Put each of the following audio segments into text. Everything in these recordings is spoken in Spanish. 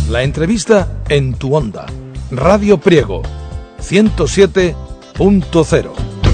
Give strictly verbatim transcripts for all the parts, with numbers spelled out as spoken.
La entrevista en tu onda. Radio Priego, ciento siete punto cero.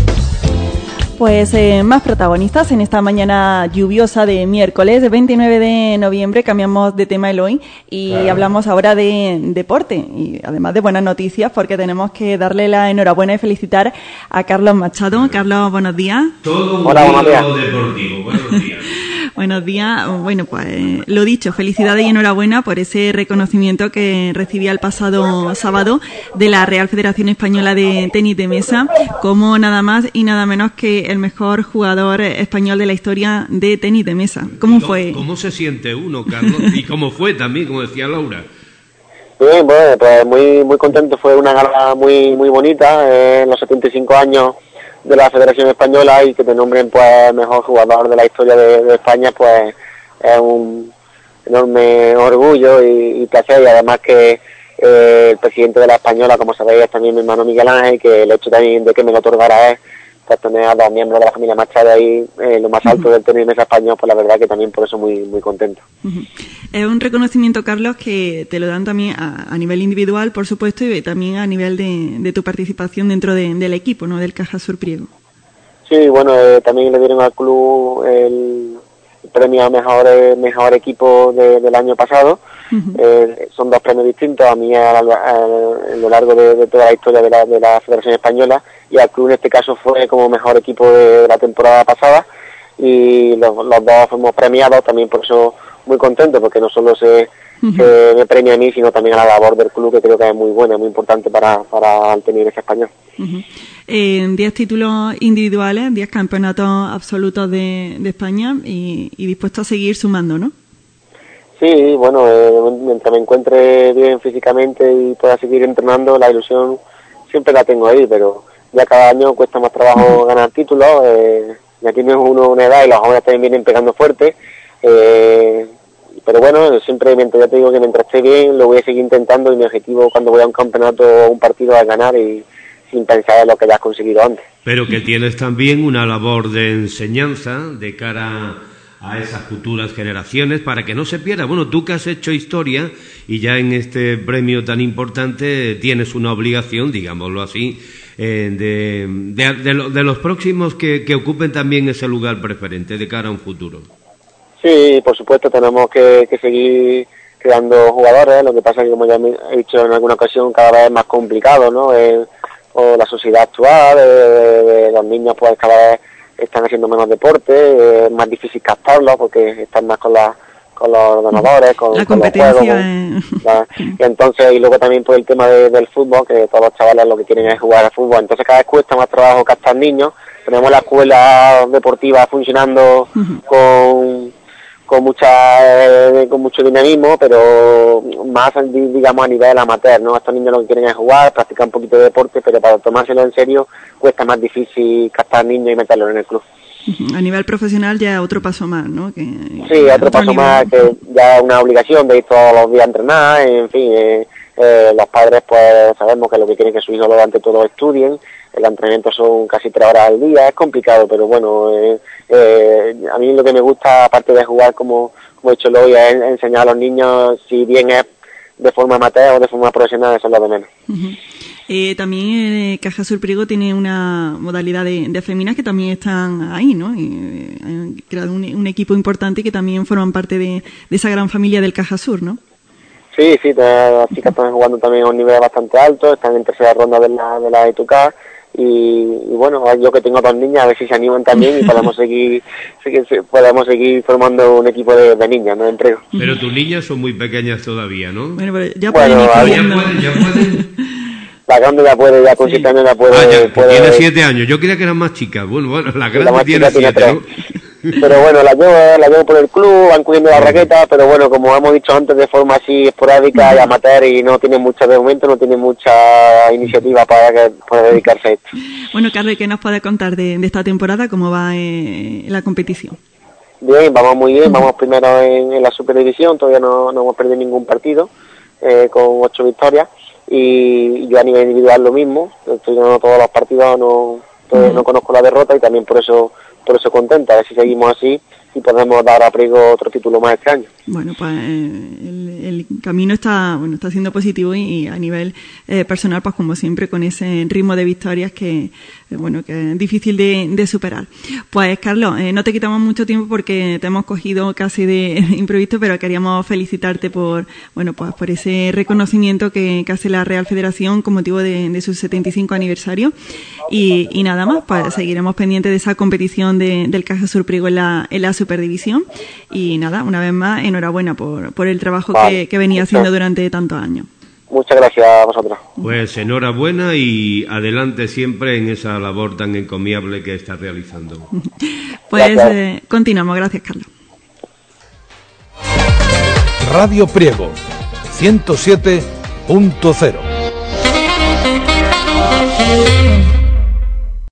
Pues eh, más protagonistas en esta mañana lluviosa de miércoles, veintinueve de noviembre. Cambiamos de tema, Eloy, y claro, hablamos ahora de deporte y además de buenas noticias, porque tenemos que darle la enhorabuena y felicitar a Carlos Machado. Claro. Carlos, buenos días. Todo un mundo deportivo. Buenos días. Buenos días. Bueno, pues lo dicho, felicidades y enhorabuena por ese reconocimiento que recibía el pasado sábado de la Real Federación Española de Tenis de Mesa como nada más y nada menos que el mejor jugador español de la historia de tenis de mesa. ¿Cómo, ¿Cómo fue? ¿Cómo se siente uno, Carlos? ¿Y cómo fue también, como decía Laura? Bien, bueno, pues muy muy contento. Fue una gala muy muy bonita, eh, en los setenta y cinco años de la Federación Española, y que te nombren pues mejor jugador de la historia de, de España, pues es un enorme orgullo y, y placer, y además que eh, el presidente de la Española, como sabéis, es también mi hermano Miguel Ángel, que el hecho también de que me lo otorgara es pues tener a dos miembros de la familia Machado ahí, eh, lo más alto uh-huh. del tenis de mesa español, pues la verdad que también por eso muy muy contento. Uh-huh. Es un reconocimiento, Carlos, que te lo dan también a, a nivel individual, por supuesto, y también a nivel de, de tu participación dentro de, del equipo, ¿no?, del Cajasur Priego. Sí, bueno, eh, también le dieron al club el premio a mejor, eh, mejor equipo de, del año pasado. Uh-huh. Eh, son dos premios distintos, a mí a, a, a, a lo largo de, de toda la historia de la, de la Federación Española, y al club en este caso fue como mejor equipo de la temporada pasada, y los, los dos fuimos premiados, también por eso muy contento, porque no solo se, uh-huh. se me premia a mí, sino también a la labor del club, que creo que es muy buena, muy importante para, para el tenis español. Uh-huh. Eh, diez títulos individuales, diez campeonatos absolutos de, de España, y, y dispuesto a seguir sumando, ¿no? Sí, bueno, eh, mientras me encuentre bien físicamente y pueda seguir entrenando, la ilusión siempre la tengo ahí, pero ya cada año cuesta más trabajo ganar títulos, eh, ya tiene uno una edad y los jóvenes también vienen pegando fuerte, eh, pero bueno, siempre, mientras ya te digo que mientras esté bien, lo voy a seguir intentando, y mi objetivo cuando voy a un campeonato o un partido es ganar, y sin pensar en lo que ya has conseguido antes. Pero que tienes también una labor de enseñanza de cara a esas futuras generaciones, para que no se pierda. Bueno, tú que has hecho historia y ya en este premio tan importante tienes una obligación, digámoslo así, eh, de, de, de, lo, de los próximos que, que ocupen también ese lugar preferente de cara a un futuro. Sí, por supuesto, tenemos que, que seguir creando jugadores. Lo que pasa es que, como ya he dicho en alguna ocasión, cada vez es más complicado, ¿no? Eh, o la sociedad actual, eh, eh, los niños pues cada vez están haciendo menos deporte, eh, es más difícil captarlos porque están más con, la, con los ordenadores, con, la con los juegos. Con, la, y entonces, y luego también por el tema de, del fútbol, que todos los chavales lo que quieren es jugar al fútbol, entonces cada vez cuesta más trabajo captar niños. Tenemos la escuela deportiva funcionando uh-huh. con con mucha eh, con mucho dinamismo, pero más, digamos, a nivel amateur, ¿no? Estos niños lo que quieren es jugar, practicar un poquito de deporte, pero para tomárselo en serio cuesta más difícil captar niños y meterlos en el club. A nivel profesional ya otro paso más, ¿no? Que, sí, otro, otro paso nivel. más, que ya es una obligación de ir todos los días a entrenar, en fin, eh, eh, los padres pues sabemos que lo que quieren es que su hijo lo ante todo estudien, el entrenamiento son casi tres horas al día, es complicado, pero bueno, eh, eh, a mí lo que me gusta, aparte de jugar como, como he hecho hoy, es enseñar a los niños, si bien es de forma amateur o de forma profesional, eso es lo de menos. Uh-huh. Eh, también eh, Cajasur Priego tiene una modalidad de, de féminas que también están ahí, ¿no? Y, eh, han creado un, un equipo importante y que también forman parte de, de esa gran familia del Cajasur, ¿no? Sí, sí, las chicas están jugando también a un nivel bastante alto, están en tercera ronda de la de la E T U C A. Y, y bueno, yo que tengo dos niñas, a ver si se animan también y podemos seguir podemos seguir formando un equipo de, de niñas, ¿no? De empleo. Pero tus niñas son muy pequeñas todavía, ¿no? Bueno, pero ya pueden bueno, ir ya pueden, ya pueden. La grande ya puede, ya con sí. siete años ya puede... Ah, ya, puede, tiene siete años, yo creía que eran más chicas. Bueno, bueno, la grande la tiene siete, tiene ¿no? Pero bueno, la llevo, la llevo por el club, van cubriendo la raqueta, pero bueno, como hemos dicho antes, de forma así esporádica y amateur, y no tiene mucha, de momento no tiene mucha iniciativa para que para dedicarse a esto. Bueno, Carlos, ¿qué nos puedes contar de, de esta temporada? ¿Cómo va eh, la competición? Bien, vamos muy bien, vamos primero en, en la Superdivisión, todavía no, no hemos perdido ningún partido, eh, con ocho victorias, y yo a nivel individual lo mismo, estoy ganando todos los partidos, no, todavía no conozco la derrota, y también por eso por eso contenta, a ver si seguimos así, si podemos dar a Priego otro título más este año. Bueno, pues eh, el, el camino está bueno está siendo positivo y, y a nivel eh, personal, pues como siempre, con ese ritmo de victorias que eh, bueno que es difícil de, de superar. Pues Carlos, eh, no te quitamos mucho tiempo porque te hemos cogido casi de, de imprevisto, pero queríamos felicitarte por bueno pues por ese reconocimiento que, que hace la Real Federación con motivo de, de su setenta y cinco aniversario y, y nada más, pues seguiremos pendientes de esa competición de, del Caja Sur Priego en la, en la Superdivisión y nada, una vez más, enhorabuena por, por el trabajo vale, que, que venía haciendo muchas, durante tantos años. Muchas gracias a vosotros. Pues enhorabuena y adelante siempre en esa labor tan encomiable que estás realizando. Pues eh, continuamos, gracias Carlos. Radio Priego, ciento siete punto cero.